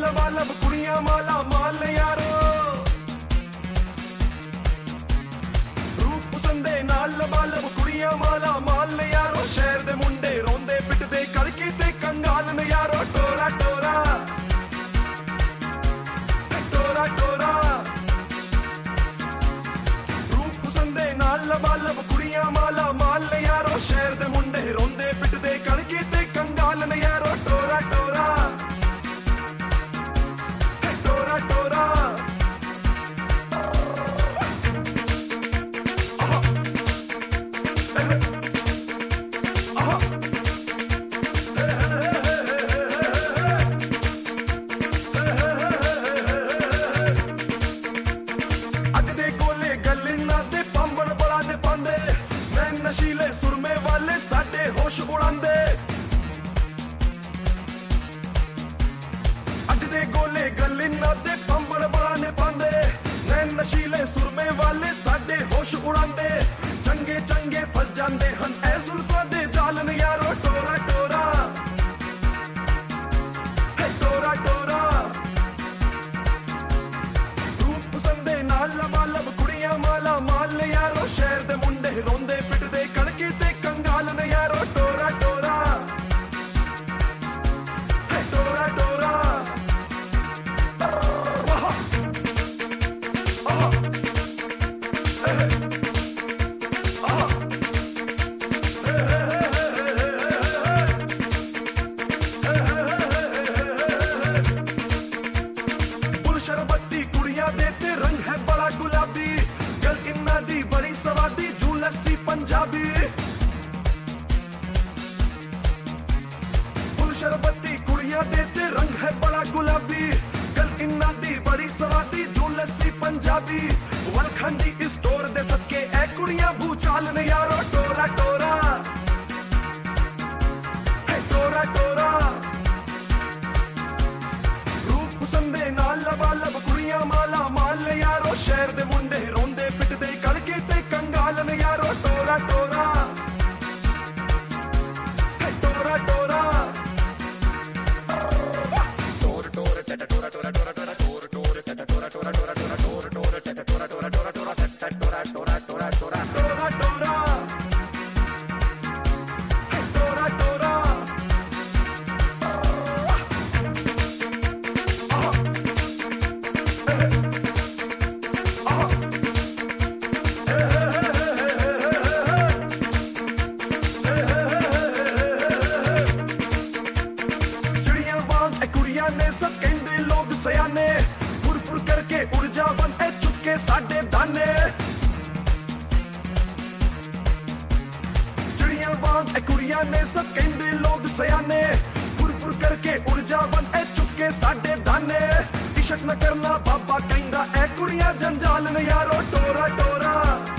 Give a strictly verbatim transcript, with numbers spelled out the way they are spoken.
लबालब कुड़ियां माला माल यारो रूप पसंदे नाल लबालब कुड़ियां माला माल यारो शहर दे मुंडे रोंदे पिटदे कड़के ते कंगाल ने यारो टोरा टोरा टोरा टोरा रूप पसंदे नाल लबालब कुड़ियां माला माल यारो शहर दे मुंडे रोंदे पिटदे कड़के ते कंगाल ने यारो टोरा टोरा टोरा टोरा नशीले सुरमे वाले साडे होश उड़ांदे अड्डे गोले गलिना दे पंबड़ बड़ाने पांदे नैन नशीले सुरमे वाले साडे होश उड़ांदे चंगे चंगे फस जांदे हन ऐ जुल्फां दे जाल ने यारो टोरा टोरा है टोरा टोरा रूप पसंदे नाल लबालब कुड़ियां माला माल ने यारो शहर दे मुंडे रोंदे पिटदे कड़के ते कंगाल ने यारो टोरा टोरा है टोरा टोरा बुल शरबती कुड़ियां देते रंग है बड़ा गुलाबी गल इन्ना दी बड़ी सवादी झूलसी पंजाबी बुल शरबती कुड़ियां देते रंग है बड़ा गुलाबी गल इन्ना दी बड़ी सवादी झूलसी पंजाबी वलखंडी स्टोर दे सदके ए कुड़ियां भूचाल ने यारो टोरा टोरा है टोरा टोरा रूप पसंदे नाल लबालब कुड़ियां माला माल यारो शहर दे मुंडे रोंदे पिटदे कड़के ते कंगाल ने यारो टोरा टोरा है टोरा टोरा टोर टोर टटा टोरा टोरा टोरा टोरा टोर टोर टटा टोरा टोरा टोरा टोरा टोर टोर टटा टोरा टोरा टोरा टोरा टटा टोरा टोरा टोरा टोरा टोरा टोरा है टोरा टोरा चिड़ियां वांग ए कुड़ियां ने सब कहंदे लोग सयाने फुर फुर करके उड़ जावन ए चुपके साडे दाने चिड़ियां वांग ए कुड़ियां ने सब कहंदे लोग सयाने फुर फुर करके उड़ जावन ए चुपके साडे दाने इशक न करना बाबा कहंदा ए कुड़ियां जंजाल ने यारो टोरा टोरा